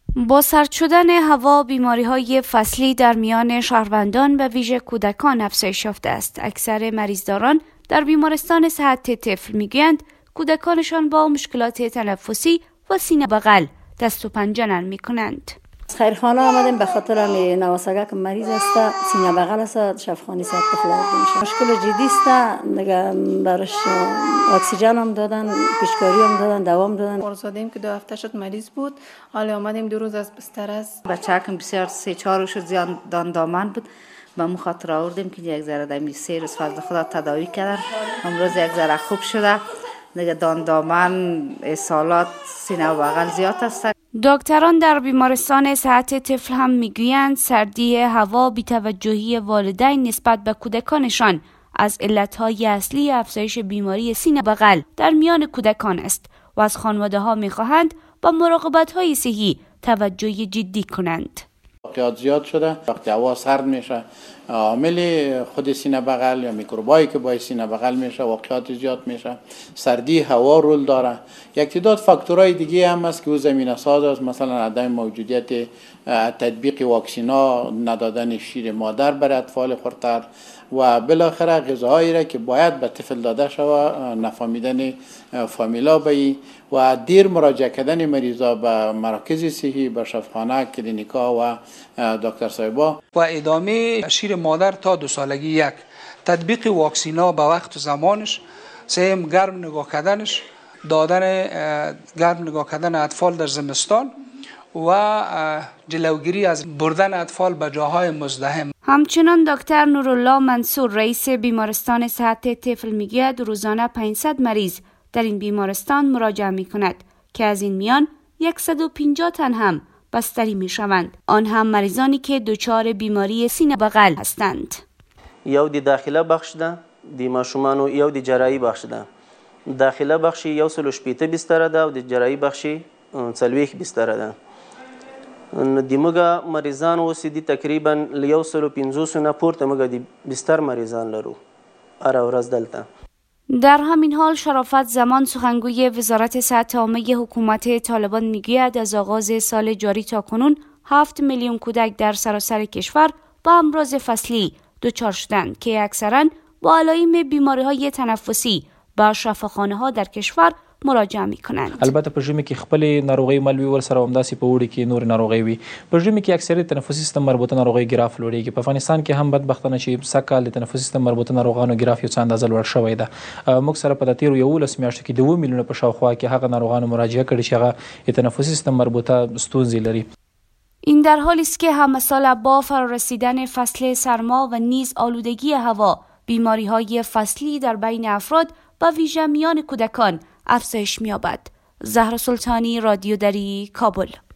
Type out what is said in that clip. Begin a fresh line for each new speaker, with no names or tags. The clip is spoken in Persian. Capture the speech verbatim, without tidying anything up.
با سرد شدن هوا بیماری‌های فصلی در میان شهروندان و ویژه کودکان افزایش یافته است. اکثر مریضداران در بیمارستان صحت طفل میگویند کودکانشان با مشکلات تنفسی و سینه بغل دست و پنجه نرم میکنند.
خیرخانه آمدیم به خاطر می نواسگه که مریض است، سینه بغل است، شفاخانه صحت طفل آورده میشه. مشکل جدی است، دیگه برش اکسیژن هم دادن، پیشکاری هم دادن، دوام دادن.
ارزادیم که دو هفته شد مریض بود، حالا آمدیم دو روز از بستر است.
بچه‌کم بسیار سه چهار روز زیاد دندان بود. به مو خاطر آوردیم که یک ذره دمی سه روز فضل خدا تداوی کردن. امروز یک ذره خوب شده. دیگه دندان، اسهالات، سینه و بغل زیاد است.
دکتران در بیمارستان صحت طفل هم میگویند سردی هوا، بی‌توجهی والدین نسبت به کودکانشان از علتهای اصلی افزایش بیماری سینه بغل در میان کودکان است و از خانواده ها میخواهند با مراقبت های صحی توجه جدی کنند.
واقعات زیاد شده. وقتی هوا سرد میشه عامل خود سینه بغل یا میکروبایی که باعث سینه بغل میشه واقعات زیاد میشه. سردی هوا رول داره. یک تعداد فاکتورهای دیگه هم هست که او زمینه ساز است، مثلا عدم موجودیت تطبیق واکسینا، ندادن شیر مادر برای اطفال خردتر و بالاخره غذاهایی را که باید به طفل داده شود نفهمیدن فامیلا بی و دیر مراجعه کردن مریضا به مراکز صحی، به شفاخانه، کلینیکا و دکتر صاحبا
و ادامه شیر مادر تا دو سالگی یک، تطبیق واکسینا به وقت و زمانش، سیم گرم نگاه کردنش، دادن گرم نگاه کردن اطفال در زمستان و جلوگیری از بردن اطفال به جاهای مزدحم.
همچنان دکتر نورالله منصور رئیس بیمارستان صحت طفل میگوید روزانه پانصد مریض در این بیمارستان مراجعه می کند که از این میان صد و پنجاه تن هم بستری می شوند. آن هم مریضانی که دچار بیماری سینه بغل هستند.
یو دی داخله بخش ده، دی ماشومانو یو دی جراحی بخش ده. داخله بخشی یو سلو شپیته بستر ده و دی جراحی بخشی څلوېښت بستر ده. د موږ مریضان اوس دي تقریبا یو سلو پنځوس نه پورته موږ د بستر مریضان لرو هر ورځ دلته.
در همین حال شرافت زمان سخنگوی وزارت صحت عامه حکومت طالبان میگوید از آغاز سال جاری تا کنون هفت میلیون کودک در سراسر کشور با امراض فصلی دچار شدند که اکثرا با علائم بیماری‌های تنفسی به شفاخانه‌ها در کشور مراجعه میکنند.
البته په ژمي کې خپل ناروغي مل وی ور سره همداسې په وړي کې نور ناروغي وي. په ژمي کې اکثریت تنفسي سیستم مربوطه ناروغي ګراف لوړیږي. په افغانستان کې هم بدبختانه چې سکهال د تنفسي سیستم مربوطه ناروغانو ګراف یو څه اندازه لوړ شوی ده. موږ سره په تیرو یولس میاشتو کې دوه میلیونه په شاوخوا کې هغه ناروغانو مراجعه کړې چې هغه د تنفسي سیستم مربوطه ستونزې لري.
این در حالی است که هم سال با فرارسیدن فصل سرما و نیز آلودگی هوا بیماری‌های فصلی در بین افراد و ویژه میان کودکان افزایش می‌یابد. زهرا سلطانی، رادیو دری، کابل.